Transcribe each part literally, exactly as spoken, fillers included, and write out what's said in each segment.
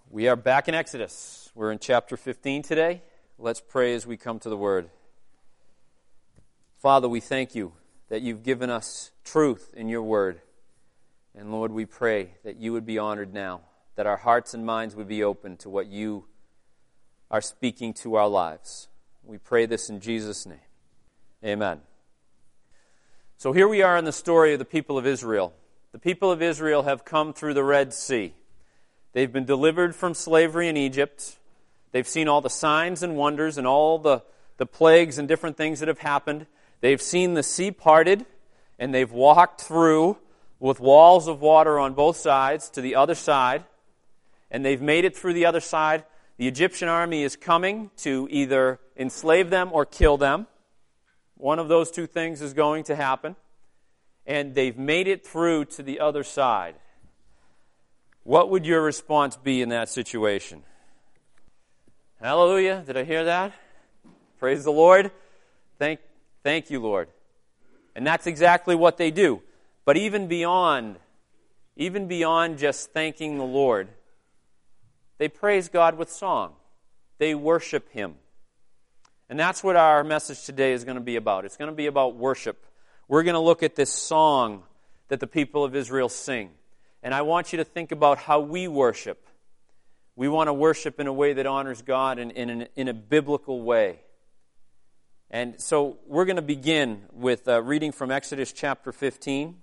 We are back in Exodus. We're in chapter fifteen today. Let's pray as we come to the Word. Father, we thank you that you've given us truth in your Word. And Lord, we pray that you would be honored now, that our hearts and minds would be open to what you are speaking to our lives. We pray this in Jesus' name. Amen. So here we are in the story of the people of Israel. The people of Israel have come through the Red Sea. They've been delivered from slavery in Egypt. They've seen all the signs and wonders and all the, the plagues and different things that have happened. They've seen the sea parted, and they've walked through with walls of water on both sides to the other side, and they've made it through the other side. The Egyptian army is coming to either enslave them or kill them. One of those two things is going to happen, and they've made it through to the other side. What would your response be in that situation? Hallelujah. Did I hear that? Praise the Lord. Thank, thank you, Lord. And that's exactly what they do. But even beyond, even beyond just thanking the Lord, they praise God with song. They worship Him. And that's what our message today is going to be about. It's going to be about worship. We're going to look at this song that the people of Israel sing. And I want you to think about how we worship. We want to worship in a way that honors God and in, in, in a biblical way. And so we're going to begin with uh, reading from Exodus chapter fifteen.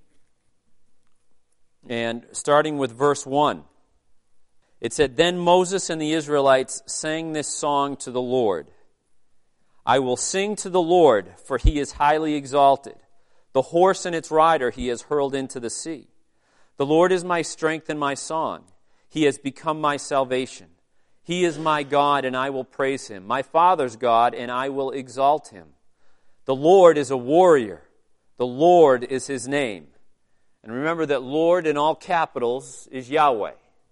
And starting with verse one. It said, "Then Moses and the Israelites sang this song to the Lord. I will sing to the Lord, for He is highly exalted. The horse and its rider He has hurled into the sea. The Lord is my strength and my song. He has become my salvation. He is my God, and I will praise Him. My Father's God, and I will exalt Him. The Lord is a warrior. The Lord is His name." And remember that Lord in all capitals is Yahweh.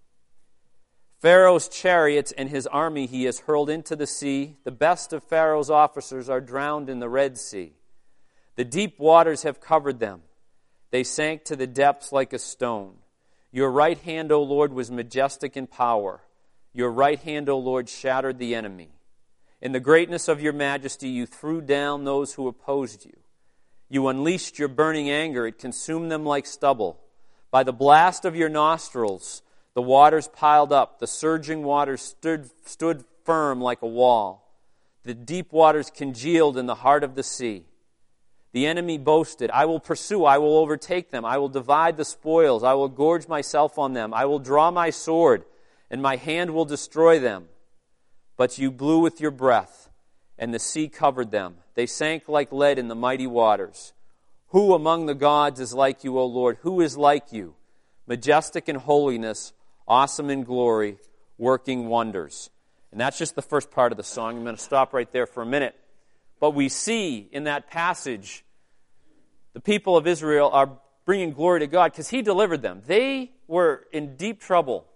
"Pharaoh's chariots and his army He has hurled into the sea. The best of Pharaoh's officers are drowned in the Red Sea. The deep waters have covered them. They sank to the depths like a stone. Your right hand, O Lord, was majestic in power. Your right hand, O Lord, shattered the enemy. In the greatness of your majesty, you threw down those who opposed you. You unleashed your burning anger. It consumed them like stubble. By the blast of your nostrils, the waters piled up. The surging waters stood, stood firm like a wall. The deep waters congealed in the heart of the sea. The enemy boasted, I will pursue, I will overtake them, I will divide the spoils, I will gorge myself on them, I will draw my sword, and my hand will destroy them. But you blew with your breath, and the sea covered them. They sank like lead in the mighty waters. Who among the gods is like you, O Lord? Who is like you? Majestic in holiness, awesome in glory, working wonders. And that's just the first part of the song. I'm going to stop right there for a minute. But we see in that passage, the people of Israel are bringing glory to God because He delivered them. They were in deep trouble,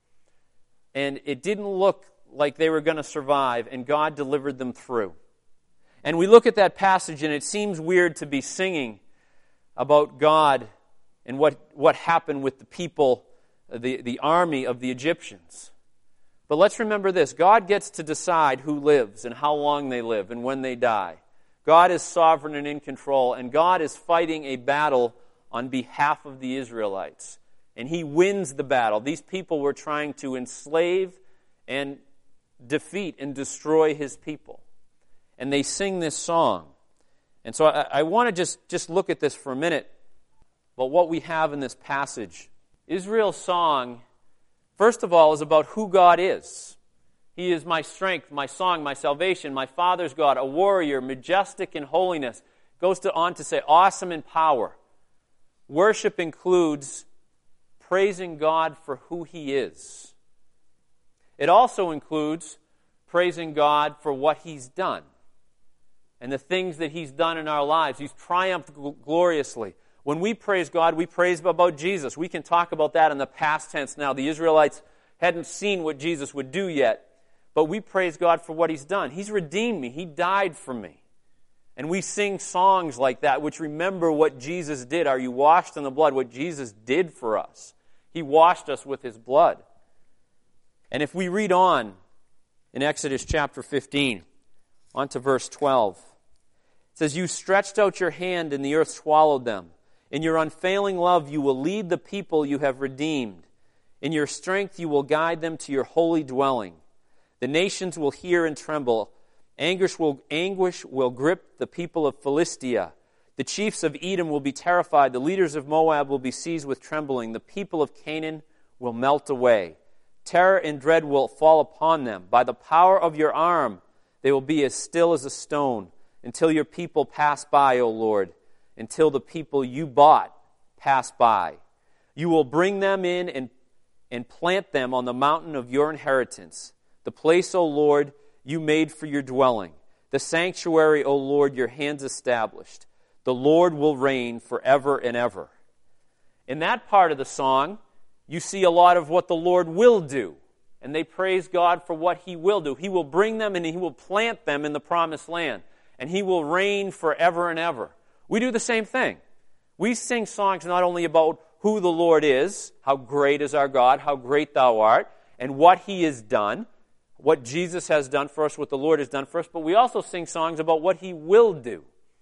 and it didn't look like they were going to survive, and God delivered them through. And we look at that passage, and it seems weird to be singing about God and what, what happened with the people, the, the army of the Egyptians. But let's remember this. God gets to decide who lives and how long they live and when they die. God is sovereign and in control, and God is fighting a battle on behalf of the Israelites. And He wins the battle. These people were trying to enslave and defeat and destroy His people. And they sing this song. And so I, I want to just, just look at this for a minute. But what we have in this passage, Israel's song, first of all, is about who God is. He is my strength, my song, my salvation, my Father's God, a warrior, majestic in holiness. Goes to, on to say, awesome in power. Worship includes praising God for who He is. It also includes praising God for what He's done and the things that He's done in our lives. He's triumphed gloriously. When we praise God, we praise about Jesus. We can talk about that in the past tense now. The Israelites hadn't seen what Jesus would do yet, but we praise God for what He's done. He's redeemed me. He died for me. And we sing songs like that, which remember what Jesus did. Are you washed in the blood? What Jesus did for us. He washed us with His blood. And if we read on in Exodus chapter fifteen, on to verse twelve, it says, "You stretched out your hand, and the earth swallowed them. In your unfailing love you will lead the people you have redeemed. In your strength you will guide them to your holy dwelling. The nations will hear and tremble. Anguish will, anguish will grip the people of Philistia. The chiefs of Edom will be terrified. The leaders of Moab will be seized with trembling. The people of Canaan will melt away. Terror and dread will fall upon them. By the power of your arm they will be as still as a stone, until your people pass by, O Lord, until the people you bought pass by. You will bring them in and, and plant them on the mountain of your inheritance, the place, O Lord, you made for your dwelling, the sanctuary, O Lord, your hands established. The Lord will reign forever and ever." In that part of the song, you see a lot of what the Lord will do. And they praise God for what He will do. He will bring them and He will plant them in the promised land. And He will reign forever and ever. We do the same thing. We sing songs not only about who the Lord is, how great is our God, how great Thou art, and what He has done, what Jesus has done for us, what the Lord has done for us, but we also sing songs about what He will do.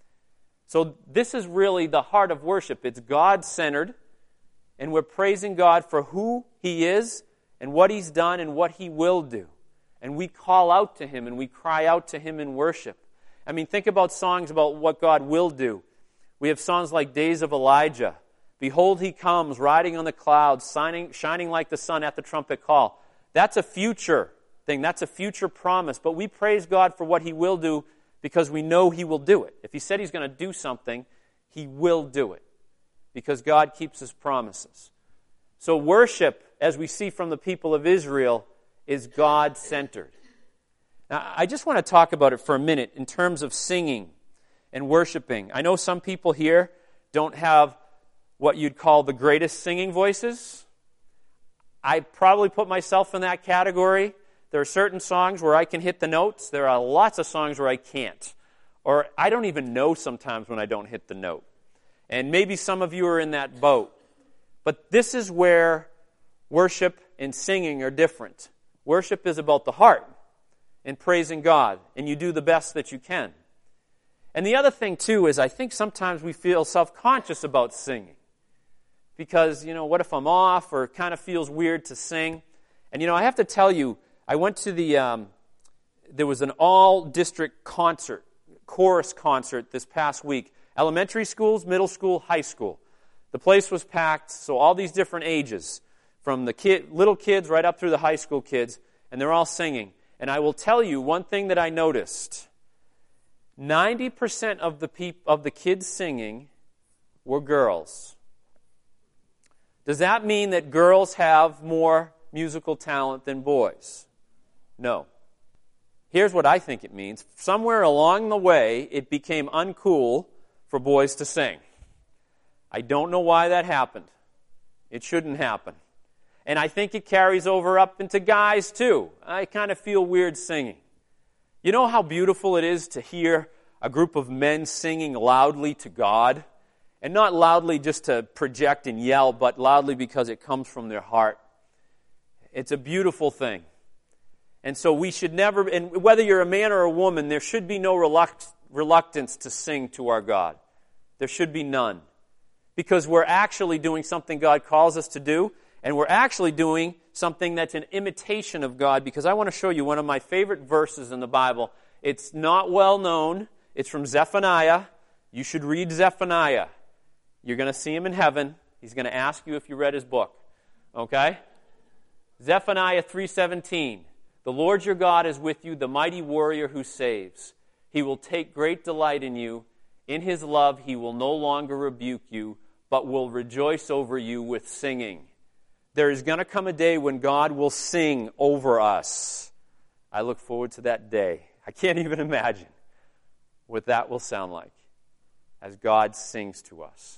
So this is really the heart of worship. It's God-centered, and we're praising God for who He is and what He's done and what He will do. And we call out to Him and we cry out to Him in worship. I mean, think about songs about what God will do. We have songs like Days of Elijah. Behold, He comes, riding on the clouds, shining, shining like the sun at the trumpet call. That's a future thing. That's a future promise. But we praise God for what He will do because we know He will do it. If He said He's going to do something, He will do it because God keeps His promises. So worship, as we see from the people of Israel, is God-centered. Now, I just want to talk about it for a minute in terms of singing and worshiping. I know some people here don't have what you'd call the greatest singing voices. I probably put myself in that category. There are certain songs where I can hit the notes. There are lots of songs where I can't. Or I don't even know sometimes when I don't hit the note. And maybe some of you are in that boat. But this is where worship and singing are different. Worship is about the heart and praising God, and you do the best that you can. And the other thing, too, is I think sometimes we feel self-conscious about singing. Because, you know, what if I'm off, or it kind of feels weird to sing? And, you know, I have to tell you, I went to the, um, there was an all-district concert, chorus concert this past week. Elementary schools, middle school, high school. The place was packed, so all these different ages, from the kid, little kids right up through the high school kids, and they're all singing. And I will tell you one thing that I noticed. ninety percent of the peop- of the kids singing were girls. Does that mean that girls have more musical talent than boys? No. Here's what I think it means. Somewhere along the way, it became uncool for boys to sing. I don't know why that happened. It shouldn't happen. And I think it carries over up into guys too. I kind of feel weird singing. You know how beautiful it is to hear a group of men singing loudly to God? And not loudly just to project and yell, but loudly because it comes from their heart. It's a beautiful thing. And so we should never, and whether you're a man or a woman, there should be no reluct, reluctance to sing to our God. There should be none. Because we're actually doing something God calls us to do, and we're actually doing something that's an imitation of God, because I want to show you one of my favorite verses in the Bible. It's not well known. It's from Zephaniah. You should read Zephaniah. You're going to see him in heaven. He's going to ask you if you read his book. Okay? Zephaniah three seventeen. The Lord your God is with you, the mighty warrior who saves. He will take great delight in you. In His love He will no longer rebuke you, but will rejoice over you with singing. There is going to come a day when God will sing over us. I look forward to that day. I can't even imagine what that will sound like as God sings to us.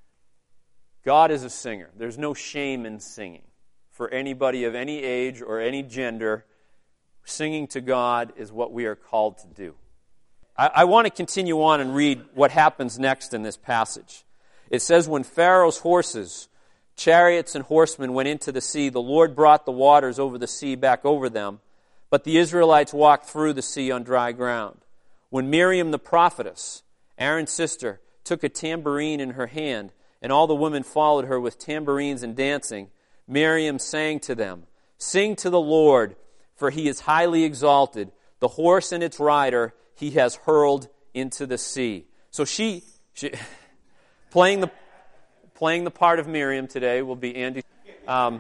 God is a singer. There's no shame in singing. For anybody of any age or any gender, singing to God is what we are called to do. I, I want to continue on and read what happens next in this passage. It says, when Pharaoh's horses chariots and horsemen went into the sea. The Lord brought the waters over the sea back over them, but the Israelites walked through the sea on dry ground. When Miriam the prophetess, Aaron's sister, took a tambourine in her hand, and all the women followed her with tambourines and dancing, Miriam sang to them, "Sing to the Lord, for he is highly exalted. The horse and its rider he has hurled into the sea." So she, she playing the playing the part of Miriam today will be Andy. Um,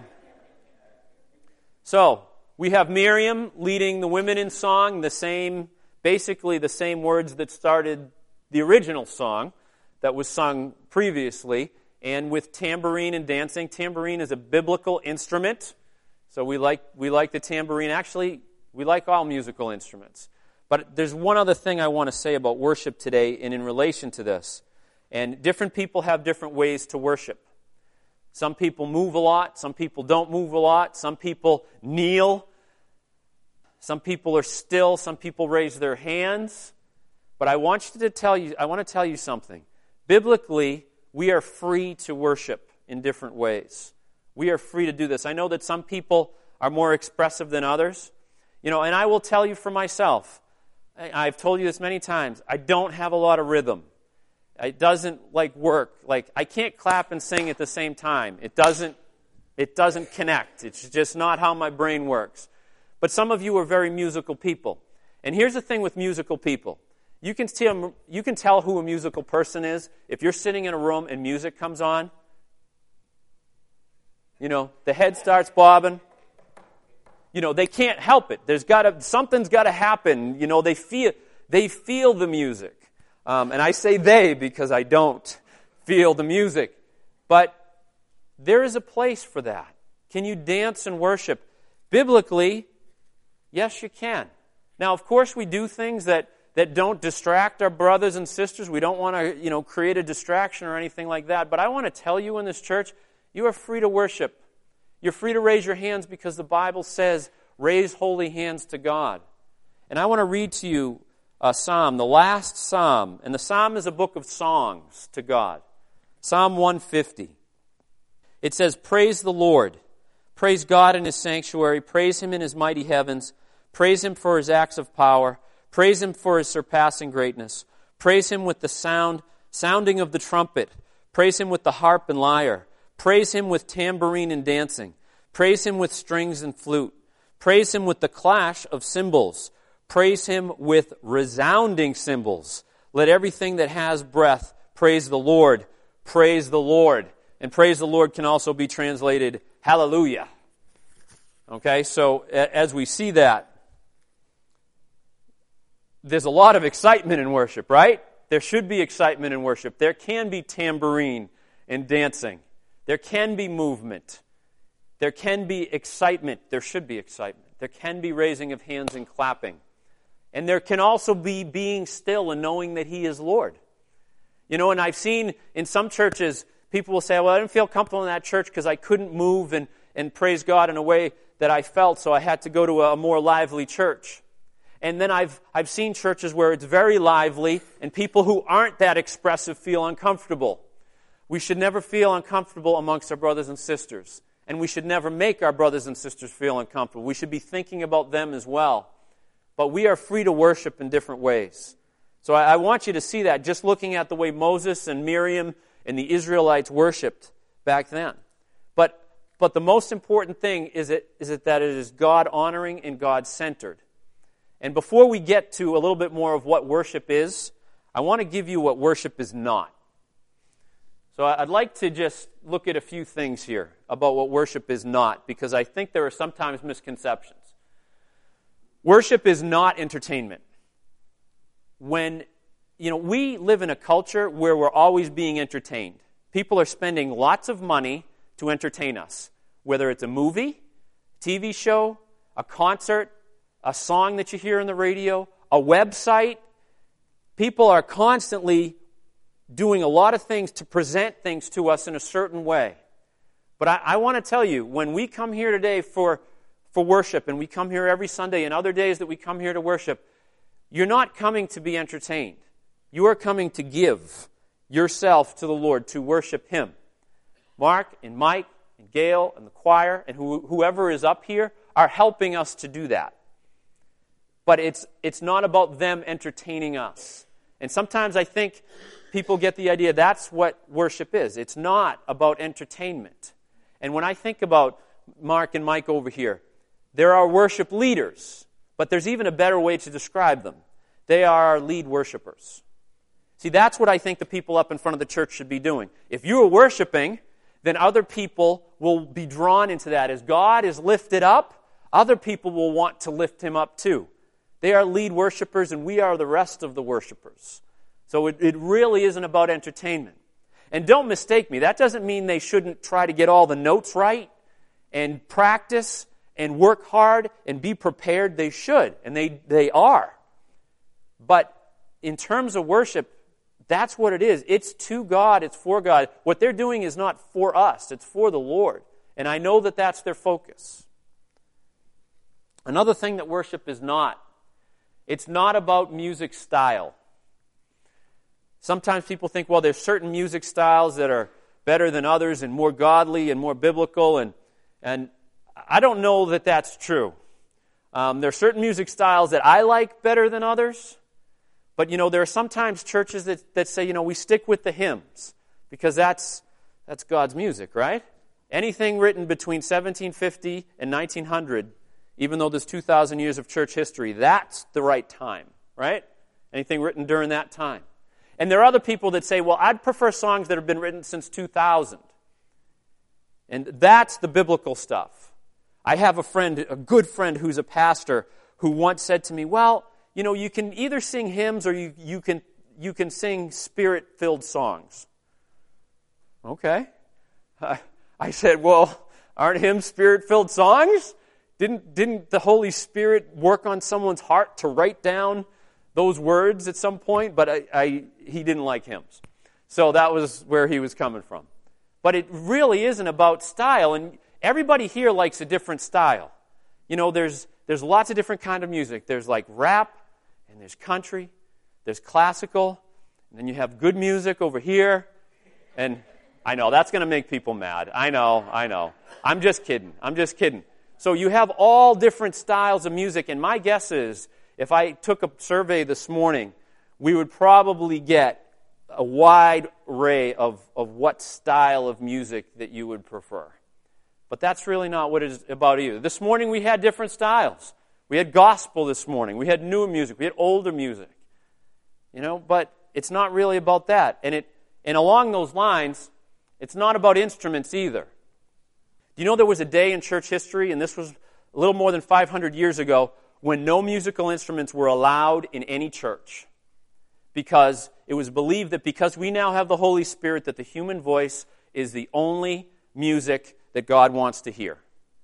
so we have Miriam leading the women in song, the same, basically the same words that started the original song that was sung previously, and with tambourine and dancing. Tambourine is a biblical instrument, so we like we like the tambourine. Actually, we like all musical instruments. But there's one other thing I want to say about worship today and in relation to this. And different people have different ways to worship. Some people move a lot. Some people don't move a lot. Some people kneel. Some people are still. Some people raise their hands. But I want you to tell you, I want to tell you something. Biblically, we are free to worship in different ways. We are free to do this. I know that some people are more expressive than others. You know, and I will tell you for myself, I've told you this many times, I don't have a lot of rhythm. It doesn't like work. Like I can't clap and sing at the same time. It doesn't it doesn't connect. It's just not how my brain works. But some of you are very musical people. And here's the thing with musical people. You can tell you can tell who a musical person is if you're sitting in a room and music comes on. You know, the head starts bobbing. You know, they can't help it. There's got to something's got to happen. You know, they feel they feel the music. Um, and I say they because I don't feel the music. But there is a place for that. Can you dance and worship? Biblically, yes, you can. Now, of course, we do things that, that don't distract our brothers and sisters. We don't want to, you know, create a distraction or anything like that. But I want to tell you in this church, you are free to worship. You're free to raise your hands because the Bible says, raise holy hands to God. And I want to read to you a psalm, the last psalm. And the psalm is a book of songs to God. Psalm one fifty. It says, "Praise the Lord. Praise God in His sanctuary. Praise Him in His mighty heavens. Praise Him for His acts of power. Praise Him for His surpassing greatness. Praise Him with the sound, sounding of the trumpet. Praise Him with the harp and lyre. Praise Him with tambourine and dancing. Praise Him with strings and flute. Praise Him with the clash of cymbals. Praise Him with resounding cymbals. Let everything that has breath praise the Lord. Praise the Lord." And praise the Lord can also be translated hallelujah. Okay, so as we see that, there's a lot of excitement in worship, right? There should be excitement in worship. There can be tambourine and dancing. There can be movement. There can be excitement. There should be excitement. There can be raising of hands and clapping. And there can also be being still and knowing that He is Lord. You know, and I've seen in some churches, people will say, well, I didn't feel comfortable in that church because I couldn't move and, and praise God in a way that I felt, so I had to go to a more lively church. And then I've I've seen churches where it's very lively and people who aren't that expressive feel uncomfortable. We should never feel uncomfortable amongst our brothers and sisters. And we should never make our brothers and sisters feel uncomfortable. We should be thinking about them as well. But we are free to worship in different ways. So I, I want you to see that just looking at the way Moses and Miriam and the Israelites worshipped back then. But but the most important thing is it is it that it is God-honoring and God-centered. And before we get to a little bit more of what worship is, I want to give you what worship is not. So I'd like to just look at a few things here about what worship is not, because I think there are sometimes misconceptions. Worship is not entertainment. When, you know, we live in a culture where we're always being entertained. People are spending lots of money to entertain us, whether it's a movie, T V show, a concert, a song that you hear on the radio, a website. People are constantly doing a lot of things to present things to us in a certain way. But I, I want to tell you, when we come here today for, for worship, and we come here every Sunday and other days that we come here to worship, you're not coming to be entertained. You are coming to give yourself to the Lord, to worship Him. Mark and Mike and Gail and the choir and who, whoever is up here are helping us to do that. But it's it's not about them entertaining us. And sometimes I think people get the idea that's what worship is. It's not about entertainment. And when I think about Mark and Mike over here, there are worship leaders, but there's even a better way to describe them. They are our lead worshipers. See, that's what I think the people up in front of the church should be doing. If you are worshiping, then other people will be drawn into that. As God is lifted up, other people will want to lift Him up too. They are lead worshipers, and we are the rest of the worshipers. So it, it really isn't about entertainment. And don't mistake me, that doesn't mean they shouldn't try to get all the notes right and practice and work hard and be prepared. They should, and they, they are. But in terms of worship, that's what it is. It's to God, it's for God. What they're doing is not for us, it's for the Lord. And I know that that's their focus. Another thing that worship is not, it's not about music style. Sometimes people think, well, there's certain music styles that are better than others and more godly and more biblical, and and I don't know that that's true. Um, there are certain music styles that I like better than others, but you know, there are sometimes churches that, that say, you know, we stick with the hymns because that's that's God's music, right? Anything written between seventeen fifty and nineteen hundred, even though there's two thousand years of church history, that's the right time, right? Anything written during that time. And there are other people that say, well, I'd prefer songs that have been written since two thousand. And that's the biblical stuff. I have a friend, a good friend who's a pastor, who once said to me, well, you know, you can either sing hymns or you, you can you can sing spirit-filled songs. Okay. I, I said, well, aren't hymns spirit-filled songs? Didn't didn't the Holy Spirit work on someone's heart to write down those words at some point? But I, I he didn't like hymns. So that was where he was coming from. But it really isn't about style, and everybody here likes a different style. You know, there's there's lots of different kind of music. There's like rap, and there's country, there's classical, and then you have good music over here. And I know, that's going to make people mad. I know, I know. I'm just kidding. I'm just kidding. So you have all different styles of music, and my guess is, if I took a survey this morning, we would probably get a wide array of, of what style of music that you would prefer. But that's really not what it's about either. This morning we had different styles. We had gospel this morning. We had newer music. We had older music. You know, but it's not really about that. And it and along those lines, it's not about instruments either. Do you know there was a day in church history, and this was a little more than five hundred years ago, when no musical instruments were allowed in any church? Because it was believed that because we now have the Holy Spirit, that the human voice is the only music that God wants to hear.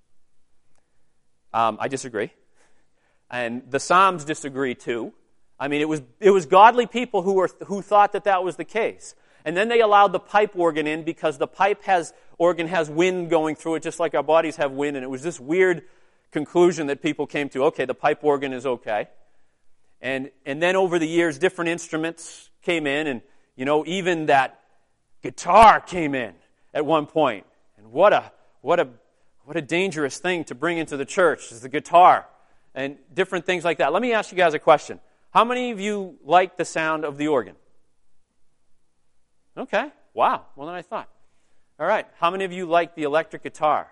Um, I disagree. And the Psalms disagree too. I mean, it was it was godly people who were who thought that that was the case. And then they allowed the pipe organ in because the pipe has organ has wind going through it, just like our bodies have wind. And it was this weird conclusion that people came to. Okay, the pipe organ is okay. And and then over the years, different instruments came in, and you know, even that guitar came in at one point. And what a what a what a dangerous thing to bring into the church is the guitar and different things like that. Let me ask you guys a question. How many of you like the sound of the organ? Okay. Wow. More than I thought. All right. How many of you like the electric guitar?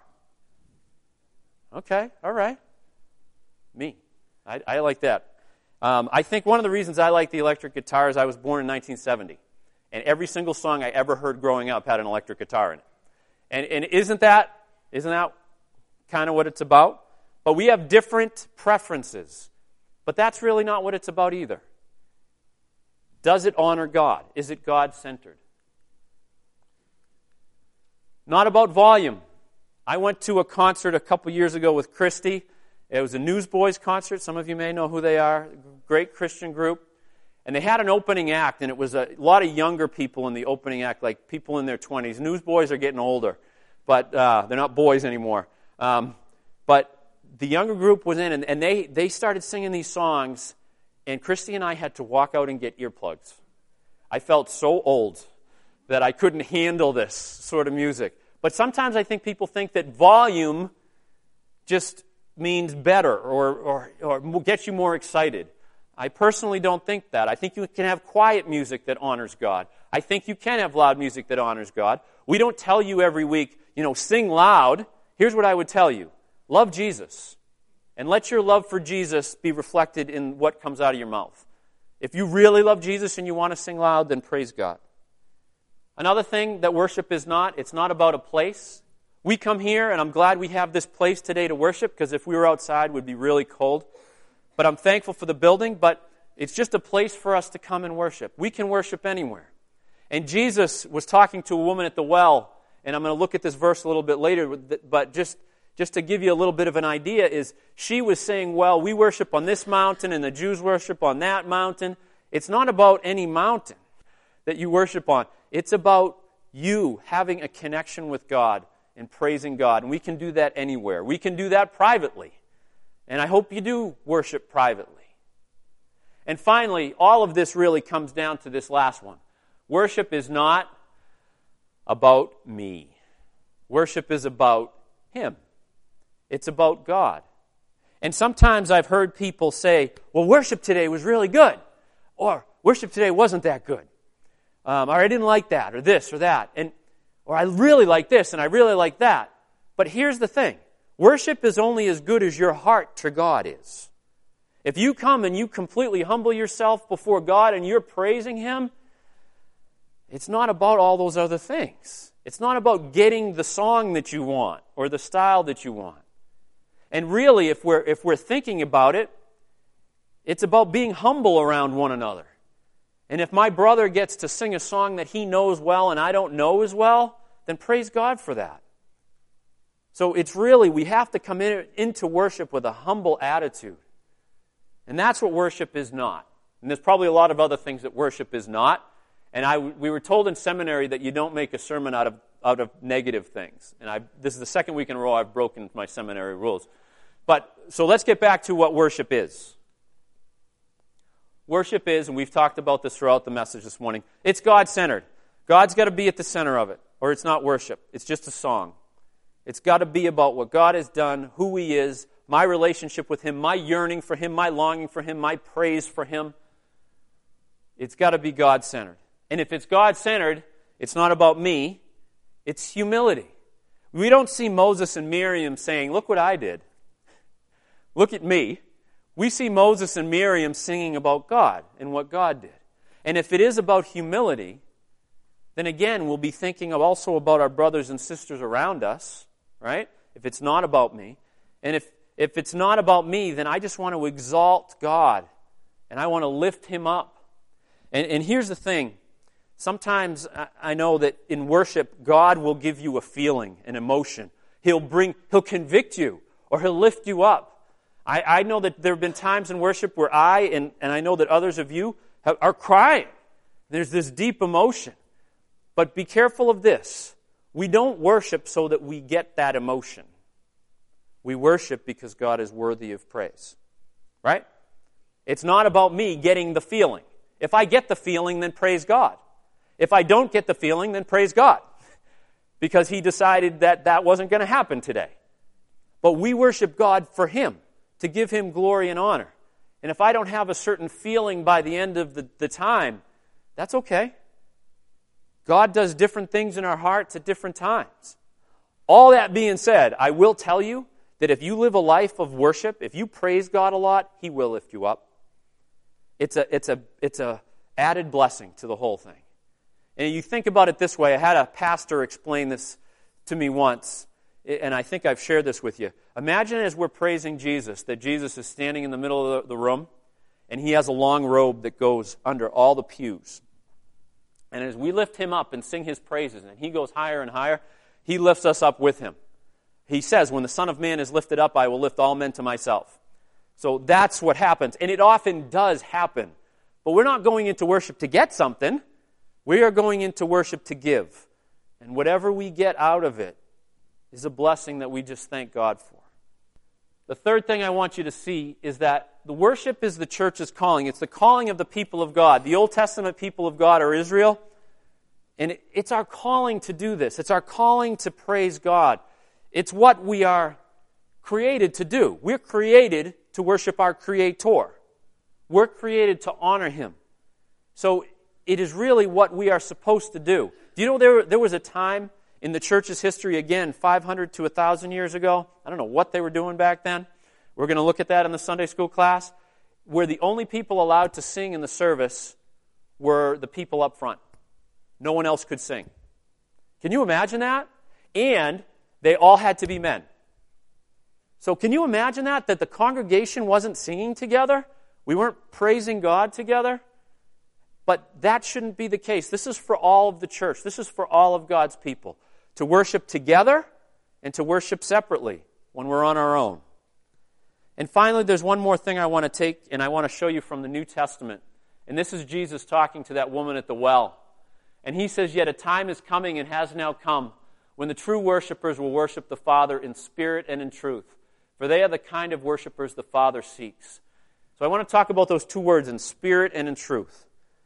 Okay. All right. Me. I, I like that. Um, I think one of the reasons I like the electric guitar is I was born in nineteen seventy. And every single song I ever heard growing up had an electric guitar in it. And, and isn't that, isn't that kind of what it's about? But we have different preferences. But that's really not what it's about either. Does it honor God? Is it God-centered? Not about volume. I went to a concert a couple years ago with Christy. It was a Newsboys concert. Some of you may know who they are. Great Christian group. And they had an opening act, and it was a lot of younger people in the opening act, like people in their twenties. Newsboys are getting older, but uh, they're not boys anymore. Um, but the younger group was in, and, and they, they started singing these songs, and Christy and I had to walk out and get earplugs. I felt so old that I couldn't handle this sort of music. But sometimes I think people think that volume just means better or, or, or gets you more excited. I personally don't think that. I think you can have quiet music that honors God. I think you can have loud music that honors God. We don't tell you every week, you know, sing loud. Here's what I would tell you. Love Jesus. And let your love for Jesus be reflected in what comes out of your mouth. If you really love Jesus and you want to sing loud, then praise God. Another thing that worship is not, it's not about a place. We come here, and I'm glad we have this place today to worship, because if we were outside, it would be really cold. But I'm thankful for the building, but it's just a place for us to come and worship. We can worship anywhere. And Jesus was talking to a woman at the well, and I'm going to look at this verse a little bit later, but just, just to give you a little bit of an idea, is she was saying, well, we worship on this mountain, and the Jews worship on that mountain. It's not about any mountain that you worship on. It's about you having a connection with God and praising God. And we can do that anywhere. We can do that privately. And I hope you do worship privately. And finally, all of this really comes down to this last one. Worship is not about me. Worship is about Him. It's about God. And sometimes I've heard people say, well, worship today was really good. Or, worship today wasn't that good. Um, or, I didn't like that, or this, or that. And, or, I really like this, and I really like that. But here's the thing. Worship is only as good as your heart to God is. If you come and you completely humble yourself before God and you're praising Him, it's not about all those other things. It's not about getting the song that you want or the style that you want. And really, if we're, if we're thinking about it, it's about being humble around one another. And if my brother gets to sing a song that he knows well and I don't know as well, then praise God for that. So it's really, we have to come in, into worship with a humble attitude. And that's what worship is not. And there's probably a lot of other things that worship is not. And I, we were told in seminary that you don't make a sermon out of, out of negative things. And I, this is the second week in a row I've broken my seminary rules. But, so let's get back to what worship is. Worship is, and we've talked about this throughout the message this morning, it's God-centered. God's got to be at the center of it, or it's not worship. It's just a song. It's got to be about what God has done, who He is, my relationship with Him, my yearning for Him, my longing for Him, my praise for Him. It's got to be God-centered. And if it's God-centered, it's not about me, it's humility. We don't see Moses and Miriam saying, look what I did. Look at me. We see Moses and Miriam singing about God and what God did. And if it is about humility, then again, we'll be thinking also about our brothers and sisters around us, right? If it's not about me. And if, if it's not about me, then I just want to exalt God. And I want to lift Him up. And, and here's the thing. Sometimes I know that in worship, God will give you a feeling, an emotion. He'll bring, He'll convict you, or He'll lift you up. I, I know that there have been times in worship where I, and, and I know that others of you, have, are crying. There's this deep emotion. But be careful of this. We don't worship so that we get that emotion. We worship because God is worthy of praise. Right? It's not about me getting the feeling. If I get the feeling, then praise God. If I don't get the feeling, then praise God. Because He decided that that wasn't going to happen today. But we worship God for Him, to give Him glory and honor. And if I don't have a certain feeling by the end of the, the time, that's okay. God does different things in our hearts at different times. All that being said, I will tell you that if you live a life of worship, if you praise God a lot, He will lift you up. It's a, it's a, it's a added blessing to the whole thing. And you think about it this way. I had a pastor explain this to me once, and I think I've shared this with you. Imagine as we're praising Jesus, that Jesus is standing in the middle of the room, and He has a long robe that goes under all the pews. And as we lift Him up and sing His praises, and He goes higher and higher, He lifts us up with Him. He says, when the Son of Man is lifted up, I will lift all men to myself. So that's what happens. And it often does happen. But we're not going into worship to get something. We are going into worship to give. And whatever we get out of it is a blessing that we just thank God for. The third thing I want you to see is that the worship is the church's calling. It's the calling of the people of God. The Old Testament people of God are Israel. And it's our calling to do this. It's our calling to praise God. It's what we are created to do. We're created to worship our Creator. We're created to honor Him. So it is really what we are supposed to do. Do you know there, there was a time in the church's history, again, five hundred to one thousand years ago, I don't know what they were doing back then. We're going to look at that in the Sunday school class, where the only people allowed to sing in the service were the people up front. No one else could sing. Can you imagine that? And they all had to be men. So can you imagine that? That the congregation wasn't singing together? We weren't praising God together? But that shouldn't be the case. This is for all of the church. This is for all of God's people. To worship together and to worship separately when we're on our own. And finally, there's one more thing I want to take and I want to show you from the New Testament. And this is Jesus talking to that woman at the well. And He says, "Yet a time is coming and has now come when the true worshipers will worship the Father in spirit and in truth. For they are the kind of worshipers the Father seeks." So I want to talk about those two words, in spirit and in truth.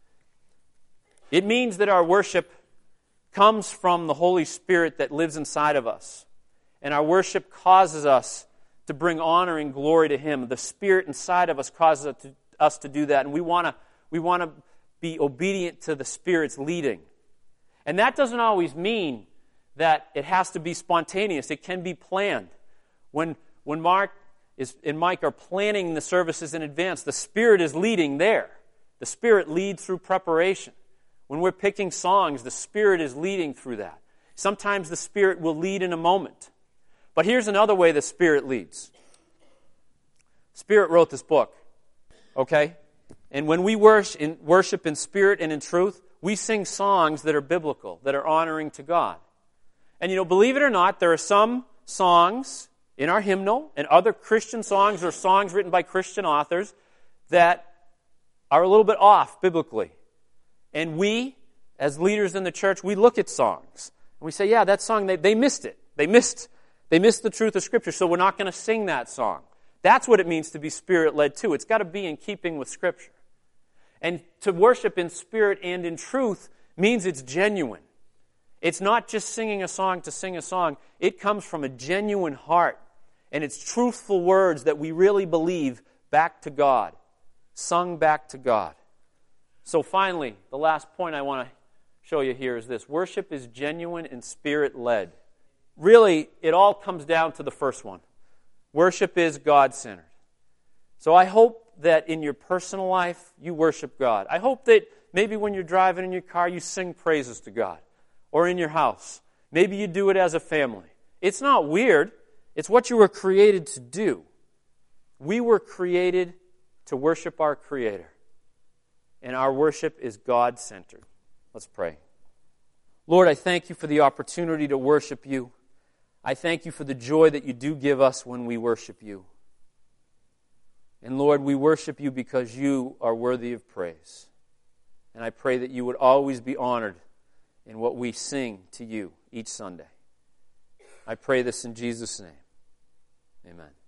It means that our worship comes from the Holy Spirit that lives inside of us. And our worship causes us to bring honor and glory to Him. The Spirit inside of us causes us to, us to do that. And we want to we want to be obedient to the Spirit's leading. And that doesn't always mean that it has to be spontaneous. It can be planned. When, when Mark is, and Mike are planning the services in advance, the Spirit is leading there. The Spirit leads through preparation. When we're picking songs, the Spirit is leading through that. Sometimes the Spirit will lead in a moment. But here's another way the Spirit leads. Spirit wrote this book, okay? And when we worship in, worship in spirit and in truth, we sing songs that are biblical, that are honoring to God. And you know, believe it or not, there are some songs in our hymnal and other Christian songs or songs written by Christian authors that are a little bit off biblically. And we, as leaders in the church, we look at songs and we say, yeah, that song, they, they missed it. They missed They missed the truth of Scripture, so we're not going to sing that song. That's what it means to be Spirit-led too. It's got to be in keeping with Scripture. And to worship in spirit and in truth means it's genuine. It's not just singing a song to sing a song. It comes from a genuine heart. And it's truthful words that we really believe back to God, sung back to God. So finally, the last point I want to show you here is this. Worship is genuine and Spirit-led. Really, it all comes down to the first one. Worship is God-centered. So I hope that in your personal life, you worship God. I hope that maybe when you're driving in your car, you sing praises to God. Or in your house. Maybe you do it as a family. It's not weird. It's what you were created to do. We were created to worship our Creator. And our worship is God-centered. Let's pray. Lord, I thank you for the opportunity to worship you. I thank you for the joy that you do give us when we worship you. And Lord, we worship you because you are worthy of praise. And I pray that you would always be honored in what we sing to you each Sunday. I pray this in Jesus' name. Amen.